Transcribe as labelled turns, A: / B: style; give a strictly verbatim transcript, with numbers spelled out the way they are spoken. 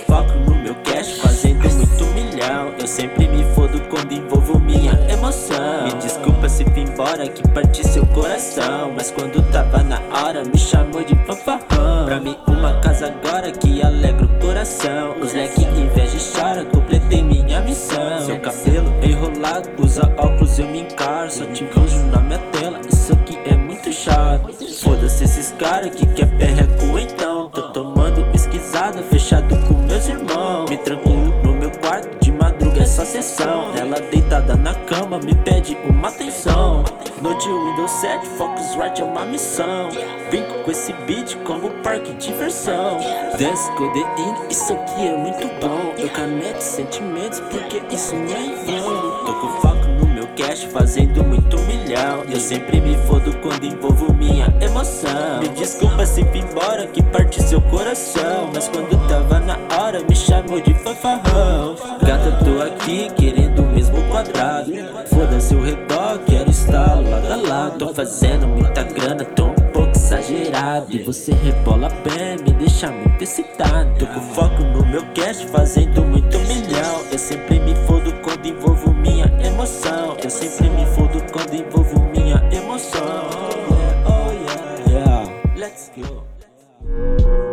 A: foco no meu cash, fazendo muito milhão. Eu sempre me fodo quando envolvo minha emoção. Me desculpa se fui embora que parti seu coração, mas quando tava na hora me chamou de fanfarrão. Pra mim uma casa agora que alegra o coração. Os leque inveja e chora, completei minha missão. Seu cabelo enrolado, usa óculos, eu me encaro. Só te vejo na minha tela, isso aqui é muito chato. Foda-se esses cara que quer perreco então. Tô tomando esquisada, fechado com meus irmãos. Me tranquilo no meu quarto, de madruga essa sessão. Ela deitada na cama me pede uma atenção. Noite Windows sete, Focusrite é uma missão. Brinco com esse beat como parque de diversão. Dance, codeína, isso aqui é muito bom. Eu caneto sentimentos porque isso não é em vão. Tô com foco no meu cash, fazendo muito milhão. Eu sempre me fodo quando envolvo minha emoção. Me desculpa se fui embora que parti seu coração, mas quando tava na hora me chamou de fanfarrão. Gata, tô aqui querendo o mesmo quadrado. Foda-se o redor, quero estar lado a lado. Tô fazendo muita grana, tô um pouco exagerado. E você rebola bem, me deixa muito excitado. Tô com foco no meu cash, fazendo muito milhão. Eu sempre me fodo quando envolvo minha emoção. Eu sempre me fodo quando envolvo minha emoção. Oh yeah, yeah, let's go.